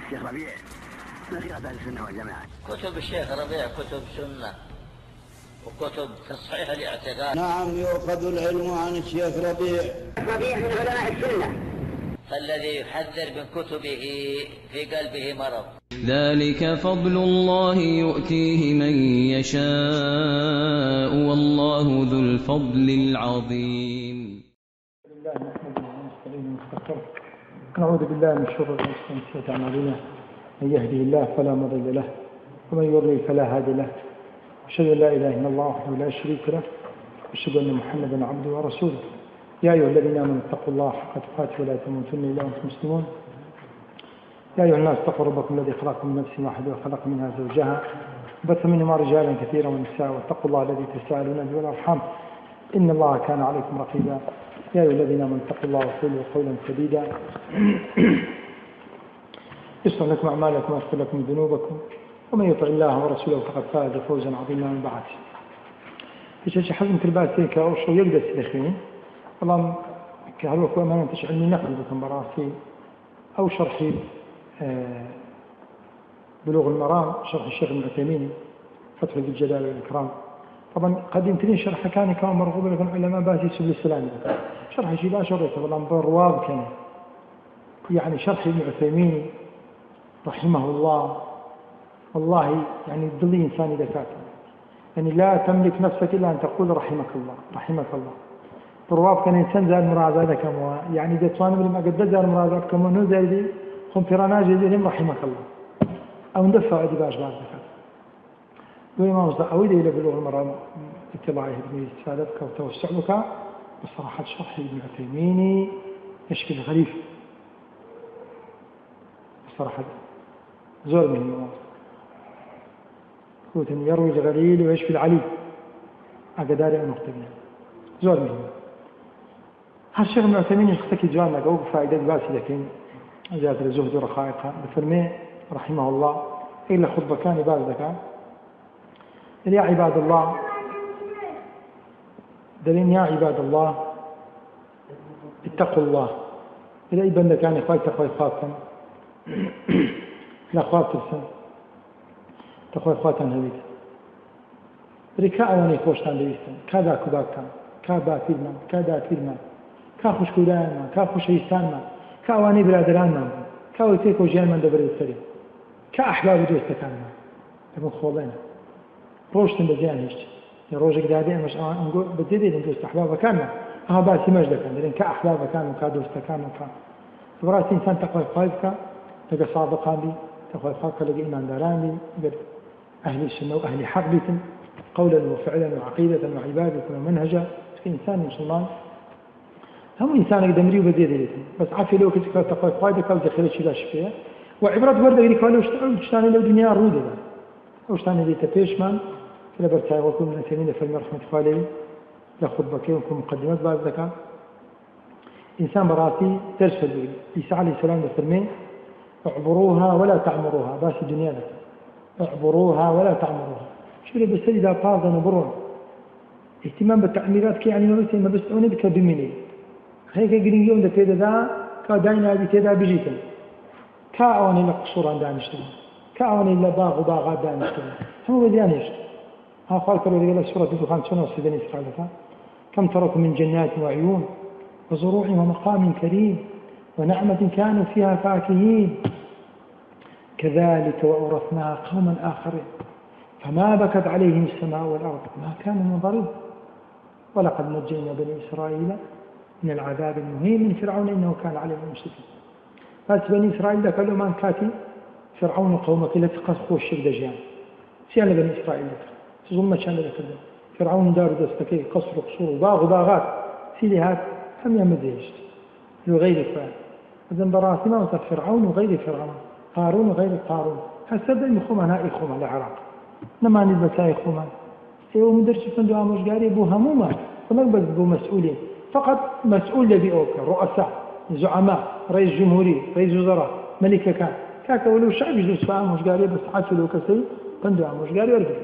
الشيخ ربيع ما في أهل السنة والجماعة. كتب الشيخ ربيع كتب سنة وكتب تصحيح الاعتقاد. نعم، يؤخذ العلم عن الشيخ ربيع. ربيع من علماء السنة، فالذي يحذر من كتبه في قلبه مرض. ذلك فضل الله يؤتيه من يشاء والله ذو الفضل العظيم. نعوذ بالله من شرور أنفسنا وسيئات أعمالنا، من يهده الله فلا مضل له ومن يضلل فلا هادي له، أشهد أن لا إله إلا الله وحده لا شريك له وأشهد أن محمدا عبده ورسوله. يا أيها الذين آمنوا اتقوا الله حق تقاته ولا تموتن إلا وأنتم مسلمون. يا أيها الناس اتقوا ربكم الذي خلقكم من نفس واحدة وخلق منها زوجها وبث منهما رجالا كثيرا ونساء، واتقوا الله الذي تساءلون به والأرحام إن الله كان عليكم رقيبا. يا أيها الذين آمنوا اتقوا الله وقولوا قولا سديدا يصلح لكم أعمالكم ويغفر لكم ذنوبكم، ومن يطع الله ورسوله فقد فاز فوزا عظيما. من بعد إيش حزم تلباسي كأو شو يقدر سلخين والله كهلو كوا ما ننتش علمي نقل بكم براسي أو شرحي بلوغ المرام شرح الشيخ ابن عثيمين فتح ذي الجلال والإكرام. طبعا قدمت شرح كان مرغوب لكم علماء باسي سبل السلام. شرح شيء لا شريته والله برواب كان يعني شرح ابن عثيمين رحمه الله والله يعني ضل إنسان دكاتره، يعني لا تملك نفسك إلا أن تقول رحمك الله رحمك الله. برواب كان إنسان زال مرازة كم يعني دتوان من ما قد زال مرازة كم نزل هم ترانا جديهم رحمك الله أو ندفع أدباش بعض دكاتره. دون ما وصل أود إلى بلوغ المرام اطلاعه من استفادتك وتوسع لك. بصراحة شرح ابن عثيمين يشكل غريب بصراحة زور من المواضيع. قلت أن يروي الغليل ويشفي العليل أقداري أن أختبنا زور من هالشيخ ابن عثيمين يختكي جوانا قوق فائدة باسي لكن جاءت الزهد ورخائقها بفرمي رحمه الله إلا خطبة كان بازدك يا عباد الله دلين يا عباد الله اتقوا الله. إذا إبن كان إخوات تقوى إخواتهم لا أخوات ترسل تقوى إخواتهم هبيت ركاء واني خوشتان دويستان كذا كباكتان كابا فيلمان كذا فيلمان كاخوش كودان ما كاخوش إيستان ما كأواني برادران ما كاويتيكو جيان من دبر السريع كأحباب دوستكان ما تكون خوضين روشتن بزيان هشت روجك دادين مش أنقول بديدي دوست أحباب كانوا أها باسي مجد كان لأن كأحباب كانوا كدوست كانوا كان فبرأس إنسان تقوى خالفك تقى صادقان بي تقوى خالفك لقى إيمان داران بي أهل السنة وأهل حق بيتم قولا وفعلا وعقيدة وعبادة ومنهجا إنسان مسلمان هم إنسان يقدمري وبديدي ليتم بس عافي لو كنت تقوى خالفك ودخلت شلاش فيها وعبرات وردة يقولك ولو اشتاني لو دنيا رودة واشتاني اللي تفيش من كلا برتاي وكم من أثنين في رحمة خالي لخطبة كيوكم مقدمات بعد ذكاء إنسان براسي ترسل بي عيسى عليه السلام بفرمين اعبروها ولا تعمروها باس الدنيا لك اعبروها ولا تعمروها شو اللي بس إذا طاغا نبرون اهتمام بالتعميرات كي يعني ما بس أوني بك بمني هيك قرين يوم ده كده ذا كداينا بكذا بيجيتم كأواني لقصور عند عنشتنا كأواني لباغ وباغات دانشتنا هم بديانيش ها قال كرودي قال سورة الدخان سنة بني إسرائيل كم تركوا من جنات وعيون وزروع ومقام كريم ونعمة كانوا فيها فاكهين كذلك وأورثناها قوما آخرين فما بكت عليهم السماء والأرض ما كانوا منظرين ولقد نجينا بني إسرائيل من العذاب المهين من فرعون إنه كان عليهم مسرفين. بس بني إسرائيل قالوا ما كاتي فرعون قومك التي قصوا الشرك دجان سيانا بني إسرائيل تظن كان لك فرعون دار دستكي قصر قصور وباغ وباغات سيدي هات هم يمديش وغير فعل إذن براسي ما وصف فرعون وغير فرعون قارون وغير قارون هسدا يخوما هاي خوما العراق نما نلبساي خوما ايوه مدرس فندو عموشقاري بو هموما فنقبل بو مسؤولين فقط مسؤول لبي اوكا رؤساء زعماء رئيس جمهوري رئيس وزراء ملكة كان كاكا ولو شعب يجلس في عموشقاري بس حاتوا لو كسي فندو عموشقاري ورقل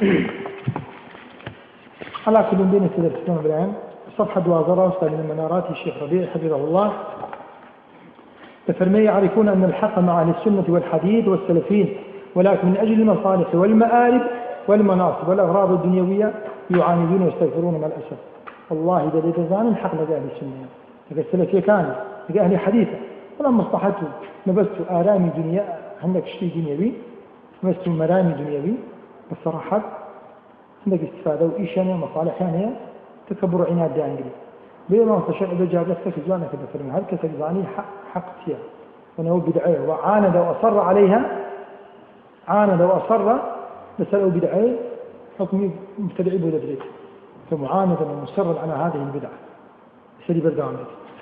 على كل بين كذا الإسلام إبراهيم صفحة 12 من منارات الشيخ ربيع حفظه الله فالمي يعرفون أن الحق مع أهل السنة والحديث والسلفين، ولكن من أجل المصالح والمآرب والمناصب والأغراض الدنيوية يعاندون ويستغفرون مع الأسف. والله إذا لتزان الحق لقى أهل السنة، لقى السلفية كان، لقى أهل حديثة، ولا مصلحته نبست آرامي دنيا، عندك شيء دنيوي، نبست مرامي دنيوي، بالصراحة عندك استفادة وإيشانية مصالحانية تكبر عناد دانجلي. بينما تشرع بجاب لك في زوانك بفرم هل كتجزاني حق فيها ونهو بدعيه وعاند وأصر عليها، عاند وأصر مسألة بدعيه حكمي مبتدعي بودريت، فمعاندا ومصرا على هذه البدعة سري بردان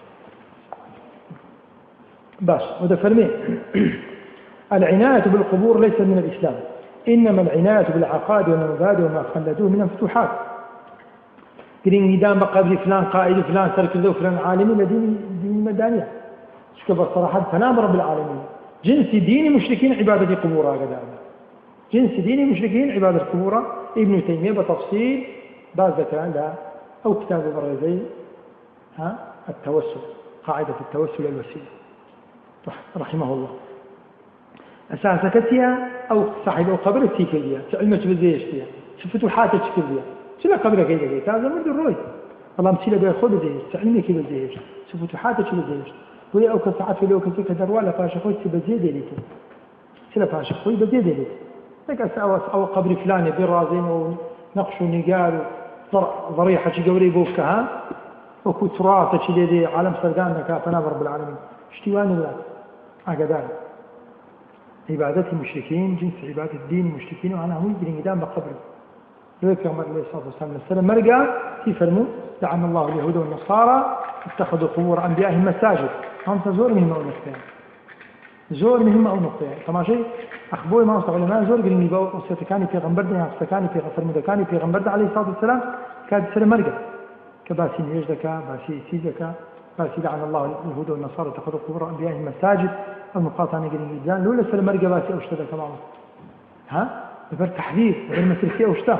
باش. وده فرمي العناية بالقبور ليس من الإسلام، إنما العناية بالعقائد والمبادئ وما خلدوه من الفتوحات. قرين ندام بقبر فلان قائد فلان تركزه فلان عالمي لدين مدانية شكبر صراحة فنام رب العالمين. جنس ديني مشركين عبادة قبورها قدام، جنس ديني مشركين عبادة قبورها. ابن تيمية بتفصيل بازة لا أو كتاب الرزي التوسل، قاعدة التوسل الوسيلة رحمه الله. أساسا كتيا أو صاحب أو قبر التيكية علمت بزيش فيها شفتوا حاتة تشكيلية شلا قبرك إذا جيت هذا مرد الروي الله مسيلة بيخود زيش تعلمي كيف زيش شفتوا حاتة شلا زيش ولا أو كساعات ولا أو كسيك دروا فاش خوي تبزيد ليك شلا فاش خوي بزيد ليك لك أو قبر فلان برازين ونقش ونقال ضريحة شجوري بوفكها وكترات شديدي عالم سرقان كافنا رب العالمين اشتواني ولا هكذا. عبادة المشركين جنس عبادة الدين المشركين وأنا هم يجري قدام بقبر لذلك يوم عليه الصلاة والسلام مرقى في فرمو لعن الله اليهود والنصارى اتخذوا قبور أنبيائهم مساجد. أنت زور مهمة أو نقطة، زور مهمة أو نقطة. طبعا شيء أخبوي ما أصدق علماء زور قال إني وستكاني في غنبردنا وستكاني في فرمودكاني في غنبرد عليه الصلاة والسلام كانت سلم مرقى كباسي نيجدك باسي سيجك باسي لعن الله اليهود والنصارى اتخذوا قبور أنبيائهم مساجد المقاطعة قليل جدا لولا سلم مرقى باسي أو اشتدى كمان بفر تحذير غير مسلسية أو اشتدى.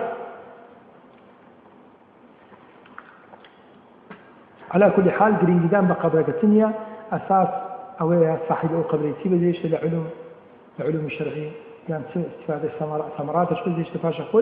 على كل حال قرين قدام بقبرك التنية أساس أو صاحب أو قبر يسيب زيش العلوم الشرعية يعني استفادة ثمرات شكل زيش تفاش أخوي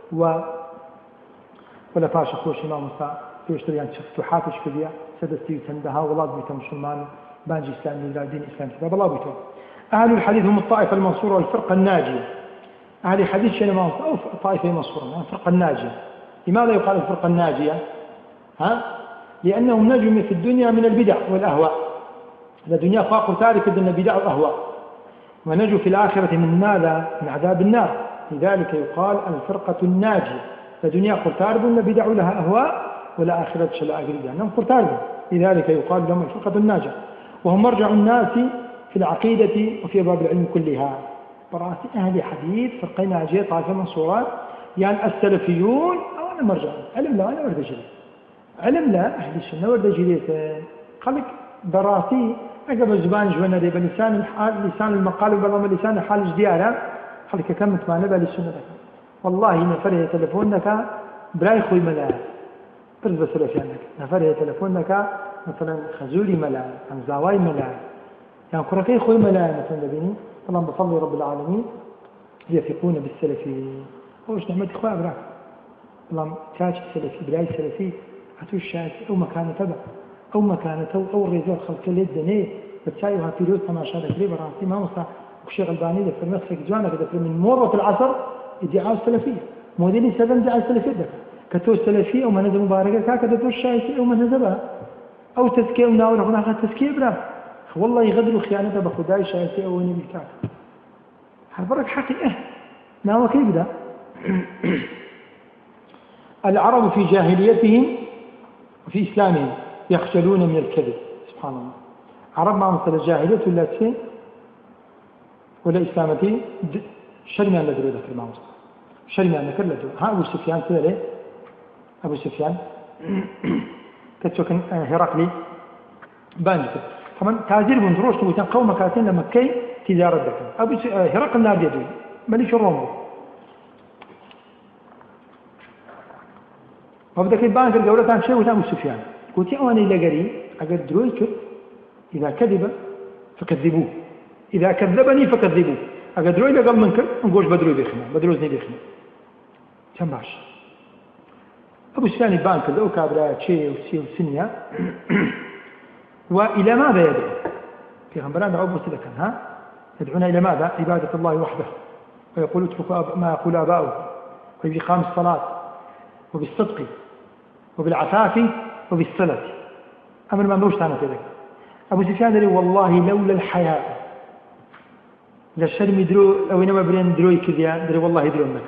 ولا فاش أخوي شما مساء يشتري يعني فتوحات شكلية سدستي تندها والله بيته مسلمان بانجي إسلامي لا دين إسلام كتاب الله بيته. أهل الحديث هم الطائفة المنصورة والفرقة الناجية. أهل الحديث شنو أو طائفة منصورة يعني الفرقة الناجية. لماذا يقال الفرقة الناجية؟ لأنهم نجوا في الدنيا من البدع والأهواء. الدنيا فاقوا تارك من البدع والأهواء ونجوا في الآخرة من ماذا؟ من عذاب النار. لذلك يقال الفرقة الناجية. الدنيا قرتارب البدع لها أهواء والآخرة شلاء قريبا أنهم قرتارب، لذلك يقال لهم الفرقة الناجية. وهم مرجع الناس في العقيدة وفي باب العلم كلها. براسي أهل حديث فرقة ناجية طائفة منصورات يعني السلفيون أو أنا مرجع علم لا أنا ورد جلي علم لا أهل السنة ورد جلي خلق براسي أقب الزبان جوانا دي بلسان الحال لسان المقال وبرام لسان الحال جديارا خلق كم تمانا بالسنة لك والله نفره تلفونك براي خوي ملا ترزب سلفيانك نفره تلفونك مثلا خزولي ملا أمزاواي ملا يعني كركي خوي ملا مثلا لبيني اللهم بصلي رب العالمين يثقون بالسلفيين وش نعمة إخوة أبراك اللهم تاج سلفي براي سلفي هاتو الشاسي أو مكانة تبع أو مكانة أو الرجال خلق الدنيا بتشايوها في روس ما شاء الله قريبا راسي ما مصنع وكشي غلباني ده في نفسك جوانا كده من مرة العصر ادعاء السلفية موديني سبب دعاء السلفية ده كتو السلفية أو منزل مباركة كده تو الشاسي أو منزلها أو تزكية وناور هناك تزكية برا والله يغدروا خيانته بخداي شاسي أو نبي كاك حفرك حقيقة ناوى كيف ده العرب في جاهليتهم وفي إسلامهم يخجلون من الكذب سبحان الله. عرب ما مثل الجاهلية ولا تسين ولا إسلامتي شرمي أن لدرو ذكر ما مصر شرمي أن ذكر لدرو ها أبو سفيان كذا ليه أبو سفيان كتشوكن هرقلي بانجته طبعا تاجر بندروش تويتان قوم كاتين لما كي تجارة ذكر أبو هرقل نار يدوي مليش الروم وبدك البانك الجولة شيء وتام سفيان قلت أواني لقري أقد دروي كت إذا كذب فكذبوه إذا كذبني فكذبوه أقدروا إذا قال منكر نقولش بدروا بيخنا بدروزني بيخنا كم باش أبو سفيان بان كذا وكابرا شيء وسي وسنيا وإلى ماذا يدعو في غنبران دعوه مسلكا ها يدعون إلى ماذا عبادة الله وحده ويقول اتركوا ما يقول آباؤه وبإقام الصلاة وبالصدق وبالعفاف وبالصلة أمر ما مروش ثاني كذا أبو سفيان دري والله لولا الحياء للشرم درو أو إنما برين دروي كذا دري والله درو النكر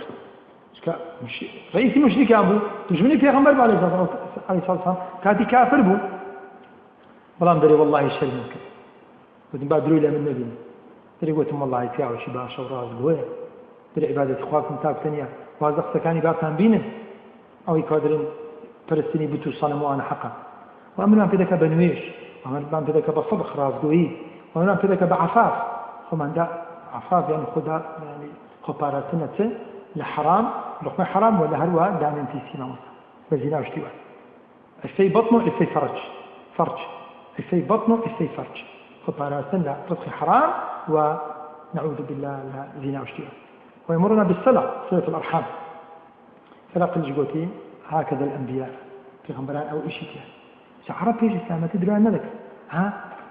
رئيسي مشرك أبو تجمعني في غنبر عليه الصلاة والسلام كاتي كافر بو بلان دري والله الشرم كذا ودين بعد دروي لمن نبي دري قلتم والله فيها وشي باشا وراز الوية دري عبادة إخواكم تاب ثانية وهذا أخسكاني بابتان بينن أو يقادرين فلسطيني بتو صنموا أنا حقا وأمر من فدك بنويش وأمر من فدك بصدق رازقوي وأمر من فدك بعفاف ومن دا عفاف يعني خدا يعني خباراتنا لحرام لقمة حرام ولا هروا دامن في سيما بزنا واشتواء الشيء بطنه الشيء فرج الشيء بطنه الشيء فرج خباراتنا رزق حرام ونعوذ بالله زنا واشتواء ويمرنا بالصلاة صلة الأرحام فلاق الجوتين هكذا الأنبياء في غنبران أو إشيتها عرب فيش إسلامة تدري عن ذلك ها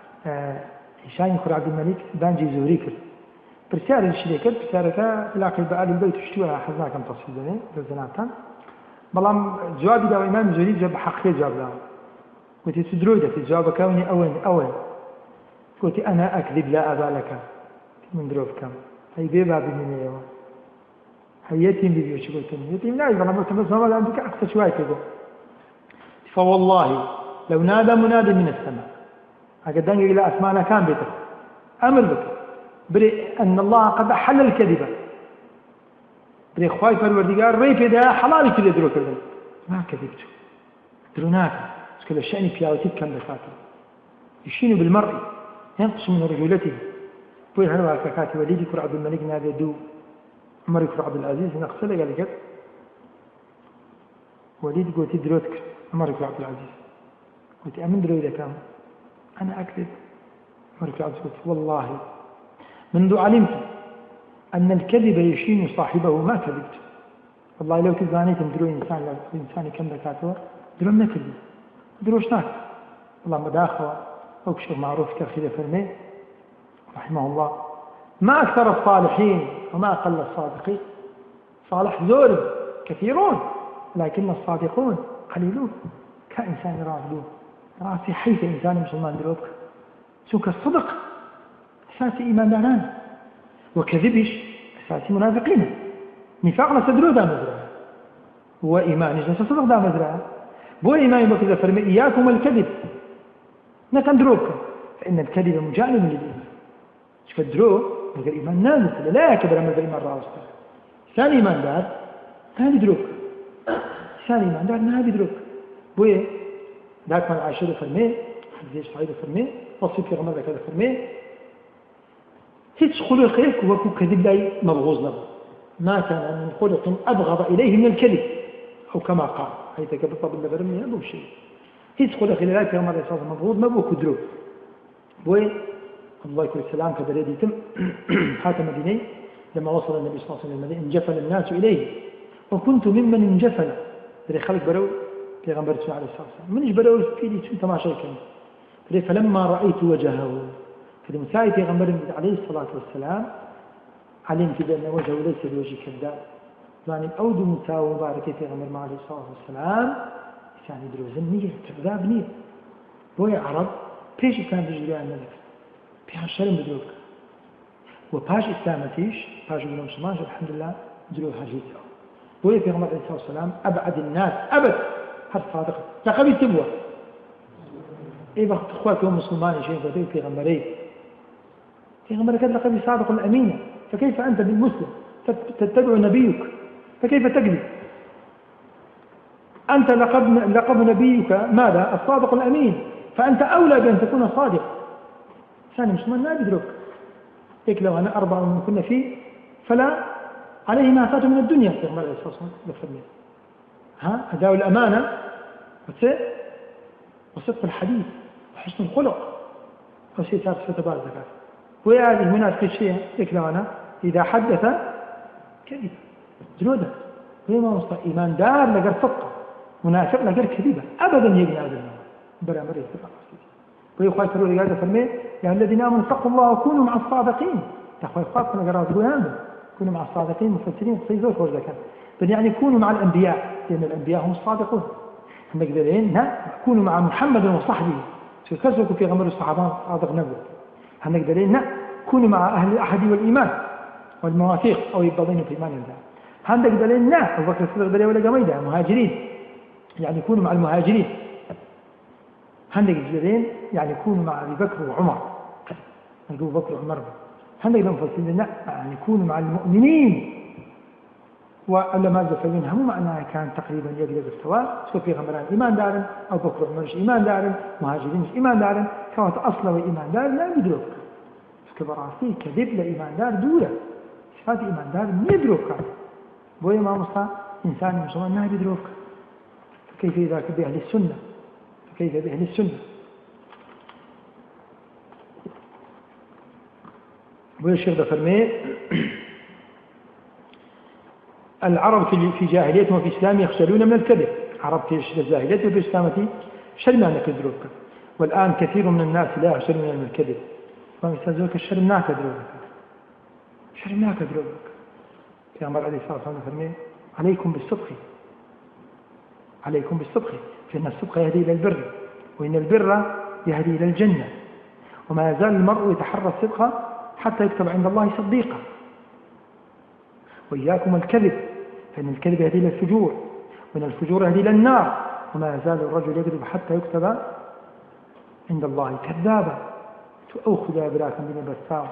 هشام خور عبد الملك بانجي زهري كر برسالة الشريكة برسالة لاقي بقال البيت اشتوها حزنا كم تصفيدني بالزناتان بلام جوابي دا إمام زهري جاب حقيقي جواب له قلت تدروا ده الجواب كوني أوين قلت أنا أكذب لا أبا لك من دروف كم هي بيبا بمن يوم هي يتيم بيبي شو قلت يتيم لا يبغى بس ما عندك أقصى شوية كذا فوالله لو نادى منادي من السماء أقدم إلى أسمانا كان بيتك أمر بك بري أن الله قد أحل الكذبة بري خواي فالوردقار ريف إذا حلالي كذا درو كذا ما كذبت دروناك كل الشأن بياوتيك كم بفاته يشين بالمرء ينقص من رجولته بوي هنوا كاكاتي وليدي كر عبد الملك نادي دو عمر كر عبد العزيز نقصله قال لك وليد قلت دروتك عمر كر عبد العزيز قلت أمن دروا إذا كان أنا أكذب عمر كر عبد العزيز قلت والله منذ علمت أن الكذب يشين صاحبه ما كذبت والله لو تزانيت دروا إنسان كم بكاته دروا ما كذب دروش ناك والله مداخل أكشر معروف كخيلة فرمي رحمه الله ما أكثر الصالحين وما أقل الصادقين صالح زور كثيرون لكن الصادقون قليلون كإنسان رافضون راسي حيث إنسان مسلمان دروبك سوك الصدق أساسي إيمان دانان وكذبش أساسي منافقين نفاقنا سدرو دا مزرعة وإيمان إجلس صدق دا مزرعة بو إيمان بكذا فرمي إياكم الكذب نكن دروبك فإن الكذب مجانب للإيمان شوف الدروب من الإيمان نازل لا يكبر من الإيمان راسك ثاني إيمان دار ثاني دروبك ثاني إيمان دار نهادي دروبك بو إيه ذاك من عاشر فرمي حديث صحيح فرمي وصف في غمر كذا فرمي هيك خلقك وكو كذب لا مبغوظ له ما كان من خلق أبغض إليه من الكذب أو كما قال حيث كبطب اللي برمي هذا الشيء هيك خلق إلى ذلك غمر إصاص مبغوظ ما بو كدروب بوي الله يكون السلام كذا الذي يتم حاتم مديني لما وصل النبي صلى الله عليه وسلم انجفل الناس إليه وكنت ممن انجفل دري خلق برو في غمر عليه الصلاة والسلام منش برو في لي شو تماشى كان فلما رأيت وجهه في مساعي في غمر عليه الصلاة والسلام علمت بأن وجهه ليس بوجه كذاب يعني أود مساوي مبارك في غمر عليه الصلاة والسلام يعني دروزن نية كذاب نية بوي عرب بيش كان بيجري عن ذلك بيها شرم بدروك وباش إسلامتيش باش بنو مسلمان الحمد لله دروك حاجيته بوي في غمر عليه الصلاة والسلام أبعد الناس أبد هذا صادق تقبل تبوه إيه بخت أخواتهم مسلمان شيء فتوي في غمرين في غمرك لقب صادق الأمين فكيف أنت بالمسلم تتبع نبيك فكيف تكذب أنت لقب نبيك ماذا الصادق الأمين فأنت أولى بأن تكون صادق ثاني مسلمان ما بيدرك هيك لو أنا 4 من كنا فيه فلا عليه ما فات من الدنيا في غمر الأساس بفرمي أداء الأمانة وصدق الحديث وحسن الخلق أو شيء صار ستبال زكاة وهذه مناسك الشيء يكلمنا إذا حدث كذب جنوده وما مصطفى إيمان دار لقر صدقه منافق لقر كذبه أبدا يبني هذا النوع برا مرة يستطيع ويخوي تروا لقاعدة فرمي يا الذين آمنوا اتقوا الله وكونوا مع الصادقين تخوي خاصة نقرأ تقول هذا كونوا مع الصادقين مفسرين صيزوا فور زكاة بل يعني كونوا مع الأنبياء لأن الأنبياء هم الصادقون عندك دليل لا كونوا مع محمد وصحبه كسروا في غمر الصحابة صادق نبوة عندك دليل لا كونوا مع أهل الأحد والإيمان والمواثيق أو يبضين في إيمان الله عندك دليل لا أبو بكر الصديق دليل ولا قميدة مهاجرين يعني كونوا مع المهاجرين عندك دليل يعني كونوا مع أبي بكر وعمر أبو بكر وعمر عندك المفسرين لا يعني كونوا مع المؤمنين وعلماء الزفلين هم معناها كان تقريبا يقلب السواء سوى في غمران إيمان دارن أو بكر وعمر مش إيمان دارن مهاجرين مش إيمان دارن كانت أصلا وإيمان دار لا يدرك كبراسي كذب لإيمان دار دولة صفات إيمان دار يدرك بوي ما مصطفى إنسان مسلمان ما يدرك فكيف إذا بأهل السنة فكيف بأهل السنة بوي الشيخ فرمي العرب في جاهليتهم وفي إسلام يخجلون من الكذب عرب في الجاهلية وفي إسلامتي شلنا أنك يدرك والآن كثير من الناس لا يخجلون من الكذب فمستاذوك الشرمناك يدرك شرمناك يدرك يا أمر عليه الصلاة والسلام فرمي عليكم بالصدق عليكم بالصدق فإن الصدق يهدي إلى البر وإن البر يهدي إلى الجنة وما يزال المرء يتحرى الصدق حتى يكتب عند الله صديقا وإياكم الكذب فإن الكذب يهدي إلى الفجور وإن الفجور يهدي إلى النار وما يزال الرجل يكذب حتى يكتب عند الله كذابا تأخذ يا براكم بن بساو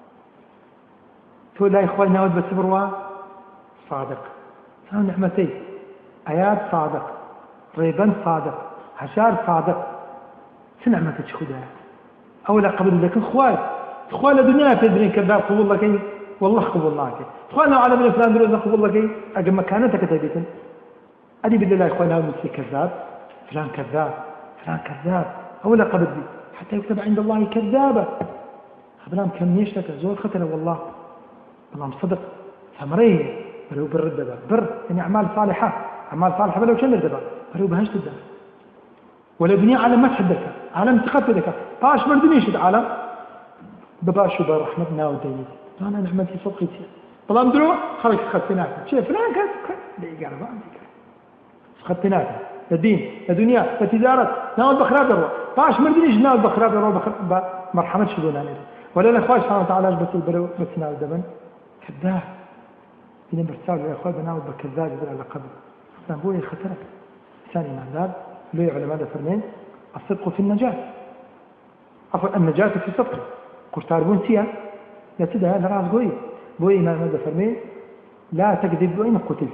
تقول لا إخواني نود بسبروا صادق كانوا نعمتين آيات صادق ريبان صادق هشار صادق سنعمة تشخدها أولا قبل لك إخوان الدنيا تدرين كذاب قبول لك والله قبولناك إخوانا على من فلان دروز قبول لك أجل مكانتك تبيتن أدي بالله إخوانا مثل كذاب فلان كذاب فلان كذاب أولا قبل بي حتى يكتب عند الله كذابة خبرام كم يشتك زول خطر والله والله صدق ثمريه ولو بر الدبا بر يعني أعمال صالحة أعمال صالحة ولو شن الدبا ولو بهشت الدبا ولا دنيا عالم ما تحدك عالم تقتلك باش بردني يشد عالم بباشو برحمتنا وديني أنا نعمتي صدقتي طلعت درو خلص خدتناك شيء فلان كذا ليه قال ما عندك خدتناك الدين الدنيا التجارة ناول بخراب درو باش مردنيش ناول بخراب درو مرحمة شلونا عليه ولا الأخوة سبحانه وتعالى بس البرو بس ناول دبن كذاب بين برسال الأخوة بناول بكذاب يقول على قبل أبوي خطرك ثاني معناه ليه علماء فرمين الصدق في النجاة عفوا النجاة في صدق كرتاربون سيا لا تدها لراس قوي بوي إمام ماذا فرمين لا تكذب وإن قتلت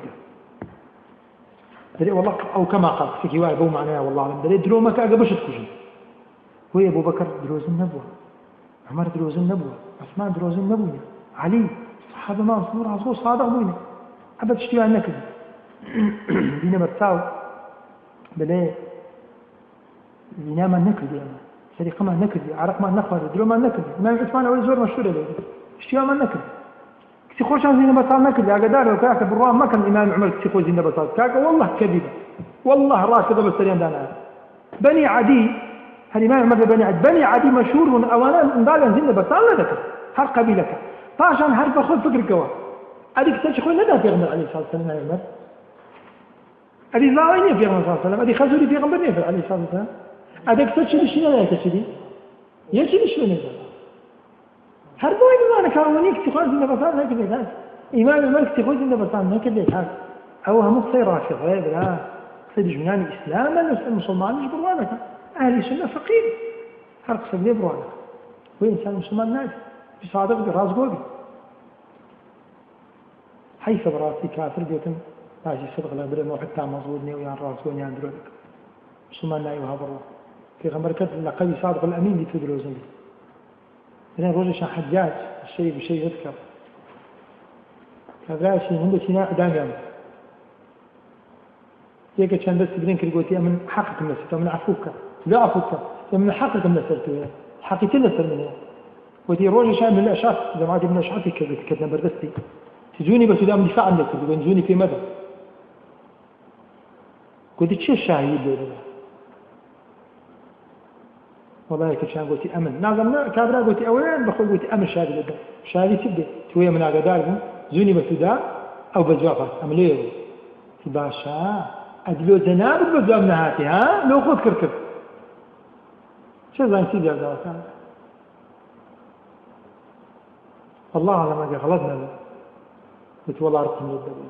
دري والله أو كما قال في كواي بو معناه والله لم دري درو مكا قبشت كجي هو أبو بكر دروز النبوة عمر دروز النبوة عثمان دروز النبوة علي صحابة ما صبور عصور صادق بوينة أبد اشتوى عن نكذب بينا برتاو بلي بينا ما نكذب يعني سرقة ما نكذب عرق ما نخوض درو ما نكذب إمام عثمان أول زور مشهور له اشتوى ما نكذب كسي خوش عن زين بطال نكذب يا قدار وكاك بالروان ما كان الإمام عمر كسي خوش زين بطال كاك والله كذبة والله راكضة بالسريان دانا بني عدي الإمام عمر بني عدي مشهور من أولا انبالا زين بطال لك هر قبيلك طاشان هر بخذ فكر كوا أديك تشخوي لدى في غمر عليه الصلاة والسلام يا عمر أدي لا وين في غمر صلى الله عليه وسلم أدي خزولي في غمر نيفر عليه الصلاة والسلام أديك تشخوي شنو لا تشخوي يشخوي شنو نزل هر بوين ما أنا كارونيك تخوي زين بطال نكذب هذا إمام الملك تخوي زين بطال نكذب هذا أو هم تصير راشد غير لا صيد جمعان الإسلام المسلمان مش بروانك أهل السنة فقير هر قصد ليه بروانك وإنسان مسلمان ناجح بصادق براس قوبي حيث براسي كافر بيتم ماشي صدق لا بري مو حتى مظبوطني ويان راس قوني عند رولك مسلمان ناي وهبرو في غمركت لقبي صادق الأمين اللي تدرو زنبي لأن روجش حجاج الشيء بشيء يذكر كذا شيء عنده سيناء دائما يك كان بس بدين كل قوتي من حقك من الستة من عفوك لا عفوك من حقك من الستة حقيقة لسر منها وتي روجي شان من الأشخاص جماعة من الأشخاص كتنا بردستي تجوني بس دام دفاع عنك وينزوني في مدى قلت تشي الشاهي الليلة والله كشان قلت أمن ناظم كابرا قلت أوين بخل قلت أمن شاهي لده شاهي تبدأ توية من أقدار زوني بس دا أو بزوافات أمليه باشا أدلو زنابك بزوام نهاتي ها لو خذ كركب شو زين سيدي هذا كان الله على ما غلطنا له قلت والله رقم للدولة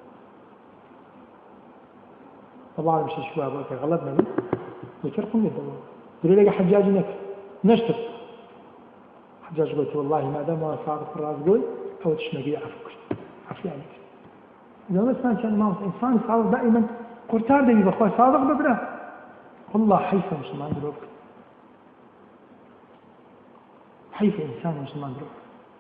الله على مش شباب غلطنا له قلت رقم للدولة قالوا لي حجاج نك نشتر حجاج قلت والله ما دام انا صادق في الراس قول او تشنقي عفو عليك اذا ما سمعت كان ما انسان صادق دائما قرتار دبي بخوي صادق ببره والله حيف مسلمان دروك حيف انسان مسلمان دروك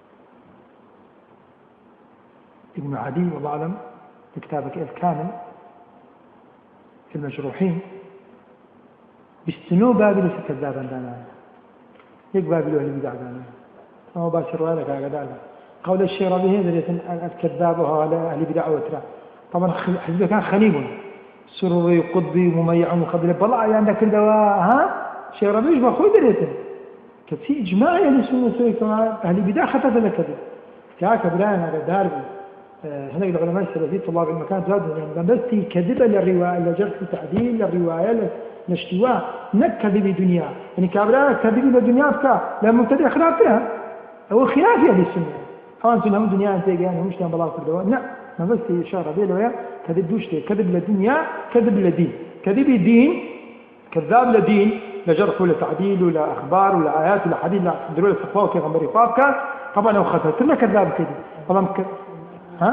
ابن عدي والله أعلم في كتابك الكامل في المجروحين بيستنو بابلو كذابا دانا يك بابلو اللي بدع دانا هو باشر لك هذا قول الشيء ربي هذا الكذاب وهذا أهل بدع وترى طبعا حزبه كان خنيب سروري قطبي مميع مقبل بلع يعني كل دواء ها شيء ربي يجمع خوي دريته كثي إجماعي أهل السنة والجماعة أهل بدع خطأ ذلك كاك برانا هذا داربي هنا العلماء السلفيين طلاب المكان زادوا يعني بمثل كذبة للرواية لجرح تعديل للرواية لاشتواء نكذب دنيا يعني كابرا كذب للدنيا بكا لما مبتدئ خلافها هو خلافي أهل السنة أوان سنة هم دنيا أنت يعني هم شتان بلاغ في الدواء لا ما بس إشارة بيه لويا كذب دوشتي كذب للدنيا كذب للدين كذب الدين كذاب لدين لجرح ولا تعديل ولا أخبار ولا آيات ولا حديث ولا دلول الصفوة وكيغمبري فابكا طبعا لو خطرت لنا كذاب كذب طبعا ها؟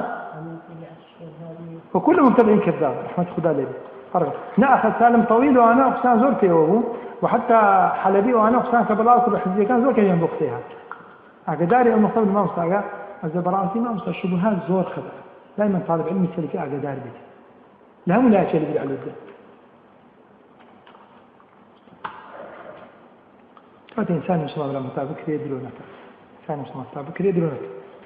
وكل مبتدع كذاب رحمة خدا لي نأخذ سالم طويل وأنا أقسان زور كيوه وحتى حلبي وأنا أقسان كبلاوك بحزي كان زور كيوه بوقتها أقداري المصطفى الإمام صاقا الزبرانسي ما مصطفى الشبهات زور خبر دائما طالب علمي سلكي أقدار بيت لهم لا أشياء اللي بالعلو ده فات إنسان مسلم بلا مطابق يدلونك إنسان مسلم مطابق يدلونك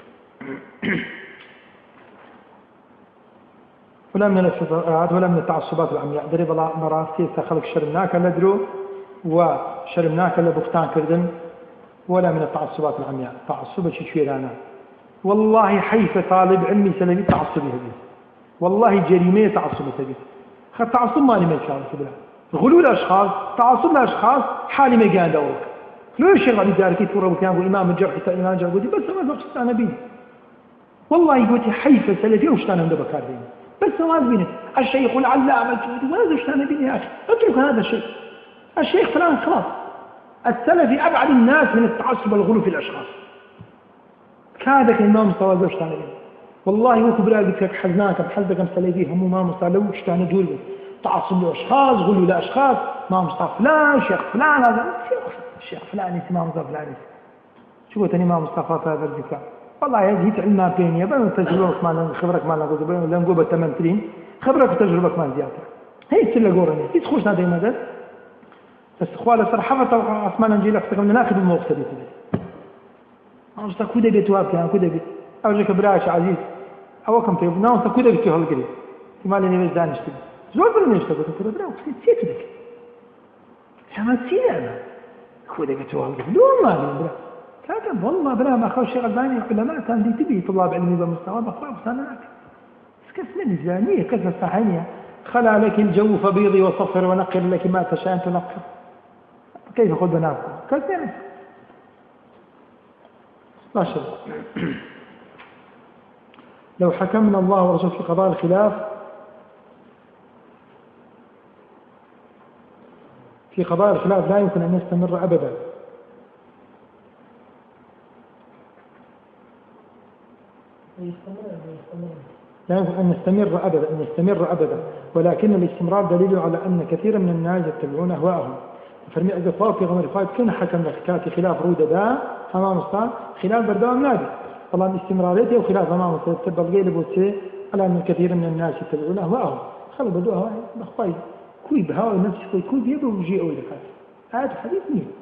ولا من الاستطاعات ولا من التعصبات العمياء دري بلا مراسي خلق شرمناك لدرو وشرمناك لبختان كردن ولا من التعصبات العمياء تعصب شويرانا والله حيث طالب علمي سلبي تعصبي هذه والله جريمه تعصب هذه خد تعصب مالي ما يشاء الله غلو الاشخاص تعصب الاشخاص حالي ما قاعد دورك لو الشيخ علي داركي تورا وكان امام الجرح امام الجرح بس ما بقصد انا بيه والله قلت حيث سلفي وش كان عنده بكار بيني بس سواء بينه الشيخ العلامة الجودي وهذا وش كان بيني يا أخي اترك هذا الشيء الشيخ فلان خلاص السلفي أبعد الناس من التعصب والغلو في الأشخاص كهذا الإمام مستوى وش كان بيني والله هو كبرى قلت لك حزناك بحزبك مسلفي هم ما مستوى لو وش كان يقول تعصب لأشخاص غلو لأشخاص ما مستوى فلان شيخ فلان هذا الشيخ فلان ما مستوى فلان شو قلت ما مستوى هذا الذكاء والله هذه علمها بيني بين تجربتك مع خبرك مع بين لان قوبه 8 خبرك وتجربتك مع زياده هي تسلى قورني يتخش هذا ماذا بس اخوال صراحه عثمان نجي لك تكمل ناخذ الموقف دي انا كده بيتواب كان كده بيت اوجك براش عزيز او كم تيب ناس كده بيتو هلقري ما لي مش دانش كده زول برني اشتغل كده برا نسيت لك ما تسير انا كده بيتو هلقري دون ما برا كاتب والله بلا ما أخوش شغل باني علماء كان دي تبي طلاب علمي بمستوى بخوة وسنوات كسنا الميزانية كسنا الصحية خلى لك الجو فبيضي وصفر ونقر لك ما تشاء تنقر كيف خذ بناكم كسنا ما شاء الله لو حكمنا الله ورسوله في قضاء الخلاف في قضاء الخلاف لا يمكن أن يستمر أبدا لا يمكن أن يستمر أبدا ولكن الاستمرار دليل على أن كثيرا من الناس يتبعون أهواءهم فرمي أزفاء في غمر فايد كان حكم لك خلاف رودة دا أمام الصلاة خلاف بردوام نادي طبعا استمراريته وخلاف أمام الصلاة تبقى الغيل بوتسي على أن كثير من الناس يتبعون أهواءهم خلوا بدو أهواء بخواي كوي بهاوي نفسي كوي بيبو وجي أولي خاص آيات الحديث مين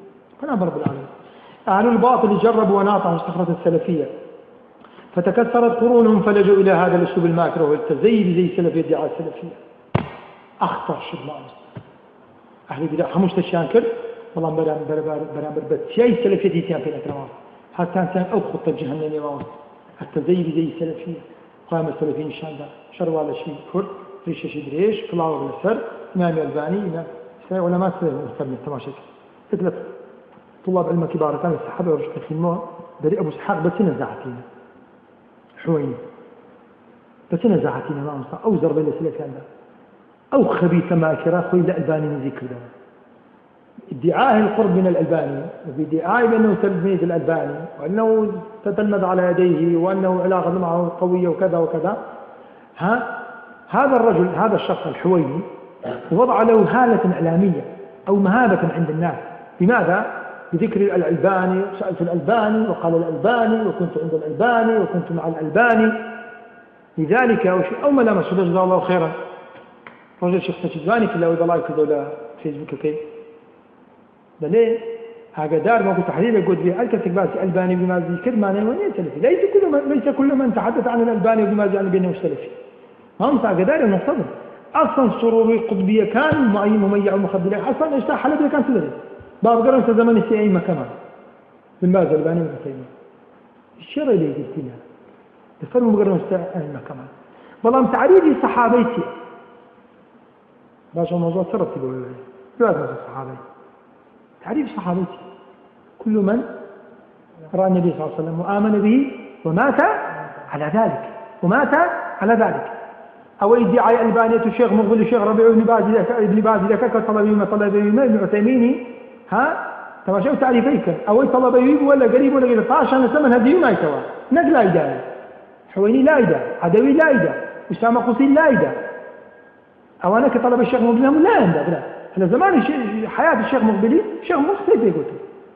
أنا برب العالمين. أهل الباطل جربوا وناطحوا صخرة السلفية فتكسرت قرونهم فلجوا إلى هذا الأسلوب الماكر وهو التزيي زي سلفية ادعاء السلفية. أخطر شيء ما أهل البدع خموش تشانكر والله برامبر بتشاي سلفية ديتيان في الأكرام حتى أنسان أو خطة جهنمية ما التزيي زي السلفية قام السلفيين الشاندة شروا على شيء كرد ريش شيء دريش طلعوا بالسر إمام الألباني إمام علماء سلفيين تماشي ثلاث طلاب علم كبار كانوا الصحابة ورجل خدموه دري أبو إسحاق بس نزعتينا حويني بس نزعتينا ما مصا أو زرب إلى سلفيان أو خبيث ماكرة خوي الألباني نذكر له ادعاء القرب من الألباني وبادعاء بأنه تلميذ الألباني وأنه تتلمذ على يديه وأنه علاقة معه قوية وكذا وكذا هذا الرجل هذا الشخص الحويني وضع له هالة إعلامية أو مهابة عند الناس. لماذا؟ بذكر الألباني سألت الألباني وقال الألباني وكنت عند الألباني وكنت مع الألباني لذلك أو ملامس جزاه الله خيرا رجل شيخ تجدواني في الله لايك ولا فيسبوك كيف ده ليه هاجدار ما كنت تحليل يقول لي الكتك باسي ألباني بما ذكر ما نوى سلفي ليس كل من تحدث عن الألباني وبما ذكر بينه سلفي ما هم هاجدار ونصدر أصلا سروري القطبية كان مميع ومخدر أصلا إيش حلبية كان تدري باب قرن زمان السيئين ما كمان بالماذا الألباني والحسيني الشيء اللي قلت لها الفرق مقرن السيئين ما كمان والله تعريفي صحابيتي باش الموضوع سرطي بقول لي لازم الصحابي تعريف صحابيتي كل من رأى النبي صلى الله عليه وسلم وآمن به ومات على ذلك أو ادعاء الألبانية الشيخ مقبل الشيخ ربيع ابن باز ذاك طلبيهما ابن عثيمين تماشوا تعريفيك أو طلبيه ولا قريب ولا غير طاشا ثمن هديه ما يسوى نقل لا يدا حويني لا يدا عدوي لا يدا أسامة قصير لا يدا أو أنا كطلب الشيخ مقبل لا عنده لا على زمان حياة الشيخ مقبلي شيخ مختلف يقول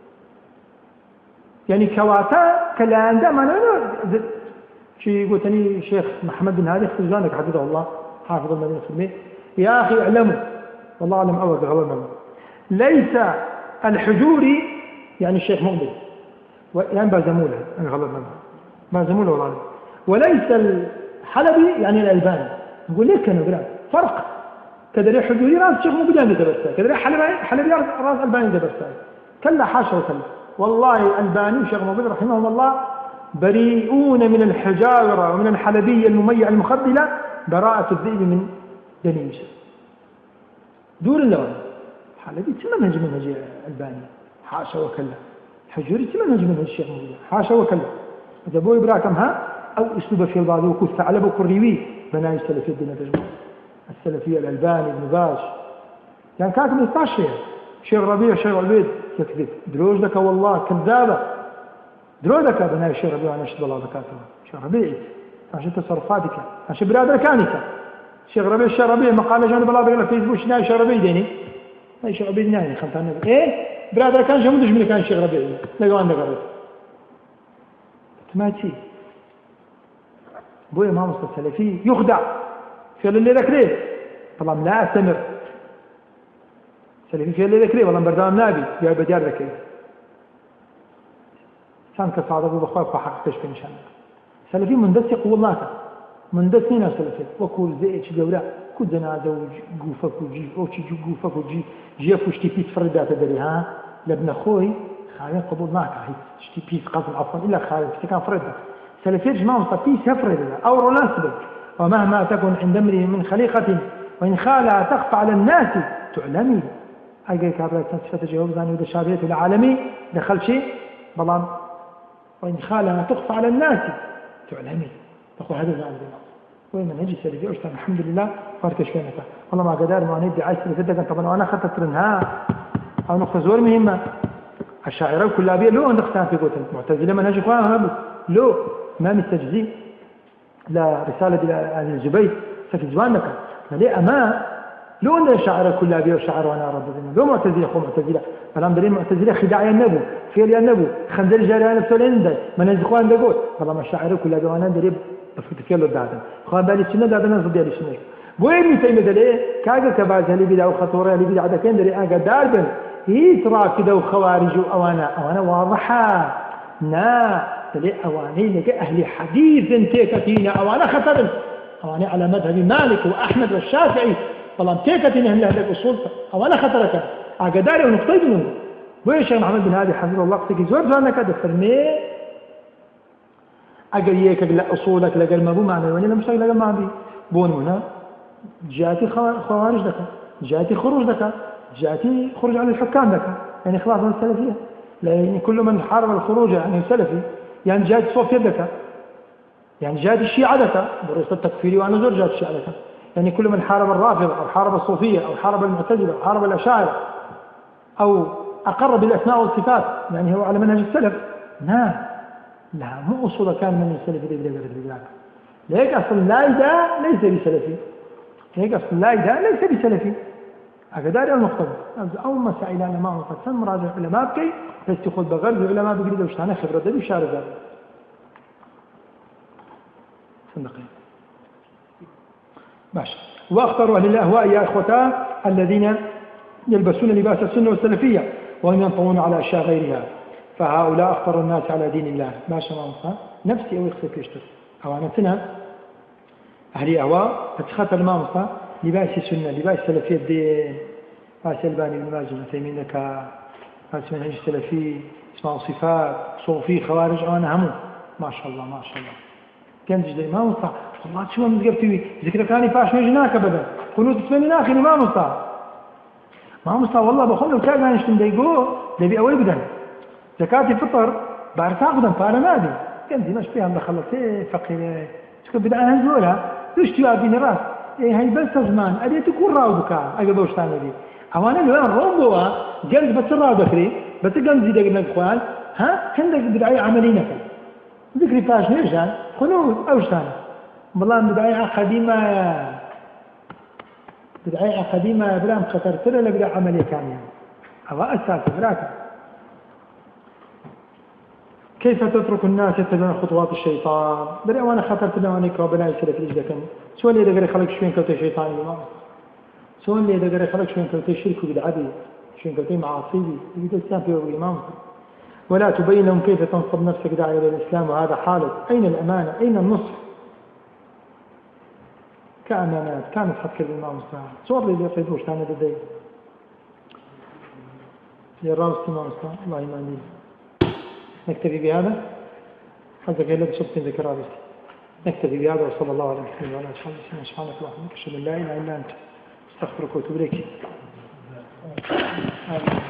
يعني كواتا كلا عنده ما أنا شيء قلتني الشيخ محمد بن هادي خزانك حفظه الله حافظ المدينة الخدمية يا أخي اعلموا والله أعلم أول بغلط ليس الحجوري يعني الشيخ مقبل يعني بازموله أنا غلط بازموله والله وليس الحلبي يعني الألباني نقول لك أنا بلا فرق كدري حجوري راس الشيخ مقبل عندي تبرسال كدري حلبي راس ألباني تبرسال كلا حاشا وكلا والله الألباني والشيخ مقبل رحمهم الله بريئون من الحجاورة ومن الحلبية المميع المخدلة براءة الذئب من بني يوسف دور اللون حلبي تمنهج منهج الباني حاشا وكلا حجوري تمنهج منهج الشيخ مقبل حاشا وكلا إذا بو إبراكم أو أسلوب في البعض وكل ثعلب وكريوي بناء السلفية الدين تجمع السلفية الألباني ابن باز يعني كاتب 16 شيخ شيخ ربيع شيخ عبيد يكذب دروج لك والله كذابة درودك بناء الشيخ ربيع أنا أشهد الله ذكاته الشيخ ربيع عشان تصرفاتك عشان برادر كانك الشيخ ربيع مقالة جانب الله بيقول فيسبوك شنو الشيخ ربيع ديني الشيخ ربيع نايم خمسة إيه برادر كان شو مدش من كان الشيخ ربيع لقوا عندك قريب ما تشي بوي ما مصطفى سلفي يخدع في اللي ذكره طبعا لا أستمر سلفي في اللي ذكره والله بردام نابي جاي بديار ذكره كان كصادق وبخاف فحقتش في نشان سلفي مندسق والله مندسين سلفي وكل زيت جولا كل جنازة وجوفك وجي أو شيء جوفك وجي جيف وشتي بيت فردات دري ها لابن أخوي خالد قبول معك هي شتي بيت قصد عفوا إلا خالد كان فرده سلفي جماعة مصطفي سفر أو رناسبك ومهما تكن عند امرئ من خليقة وإن خالها تخفى على الناس تعلمي أي كابرة تنسفة جواب زاني وده شابية العالمي دخل شيء بلان وإن خالها تخفى على الناس تعلمي تقول هذا الزعل وين من هجي سلفي أشتغل الحمد لله فاركش فينك والله ما قدر ما ندي عايز سلفي طبعا وأنا أخذت ترنها أو نقطة زور مهمة الشاعرة كلها بيه لو نقطة في قوة معتزلة من هجي قوام لو ما مستجزي لا رسالة إلى أهل الزبير سكت زوانك ليه أما لو أن الشاعر كلها بيه وشاعر وأنا رب الدين لو معتزلة أخو معتزلة فلان دليل معتزلة خداع النبو فيل النبو خنزر جاري نفسه لندن من الزخوان دقول فلما الشاعر كلها بيه وأنا دليل بفتكير له دعدا خوان بالي السنة دعدا نصد يالي السنة بو ابن تيمية دليل كاقا كباز هلي بدع وخطورة هلي بدع دكين دليل أنك داربن هيت رافضة وخوارج أوانا واضحة نا تلي أواني لك أهل حديث تيكتين أوانا خطر أوانا على مذهب مالك وأحمد والشافعي والله تيكتين أهل الأصول أوانا خطرك أقداري ونقطي منه ويش محمد بن هادي حفظه الله قصدك زور زانك هذا فرمي أقريك لا أصولك لا قال ما بو معنى ولا مش لا ما بي بون هنا جاتي خوارج لك جاتي خروج لك جاتي خروج عن الحكام لك يعني خلاص من السلفية يعني كل من حارب الخروج يعني سلفي يعني جاتي صوف يدك يعني جاتي الشيعة لك برئيس التكفيري وأنا زور جاتي الشيعة لك يعني كل من حارب الرافضة أو حارب الصوفية أو حارب المعتزلة أو حارب الأشاعرة أو أقر بالأسماء والصفات يعني هو على منهج السلف لا مو أصول كان من السلف ليك أصل لايدا ليس بسلفي هيك أصل لايدا ليس بسلفي أقدار المقتضى أول مسائل أنا ما مقتضى مراجع علماء بكي بس تأخذ بغرب العلماء بقريدة وشتانا خبرة دي بشارة ذلك صندقين ماشي واختاروا أهل الأهواء يا إخوتان الذين يلبسون لباس السنة والسلفية وهم ينطون على أشياء غيرها فهؤلاء اختاروا الناس على دين الله ما شاء الله نفسي أو يخسر كيشتر أو أنا سنة أهل أهواء فتخطر المامصة لباس السنة لباس سلفية الدين باس الباني بن ماجد مثيمين لك باس منهج السلفي اسمه صفات صوفي خوارج أنا همو ما شاء الله ما شاء الله كان جدي مامصة والله شو مزقبتي ذكر كاني فاش نجناك أبدا كنت تسمني ناخي مامصة والله بخون لو كان نشتم ديقو لبي أول بدن زكاة الفطر بعرفها قدام فأنا نادي كان دي مش فيها مخلص فقير تكون بدأنا هزولها ليش تيابيني راس هاي بس زمان أدي تكون راودك أقدر وشتان دي أوانا لو أنا روبوا جلد بس الراود أخري بس جلد زي دقنا الإخوان عندك بدعية عملينك ذكري فاش نرجع خنود أو شتان والله بدعية قديمة بلا مخطرت لا بلا عملية كاملة أو أساس براك كيف تترك الناس يتبعون خطوات الشيطان بري وانا خطرت له انك وبناء سلف الجدكن سؤال لي دغري خلق شوين كوتي شيطان الامام سؤال لي دغري خلق شوين كوتي شرك بدعدي شوين كوتي معاصي يقول الاسلام في الامام ولا تبين لهم كيف تنصب نفسك داعية الى الاسلام وهذا حالك اين الامانه اين النصح كأمانات كانت حتى الامام الصالح صور لي يقيدوش ثاني بدي يا راس الامام الصالح الله يماني نكتفي بهذا هذا قال لك صبت ذكر رابط نكتفي بهذا وصلى الله على محمد وعلى اله وصحبه سبحانك اللهم وبحمدك اشهد ان لا اله الا انت استغفرك واتوب اليك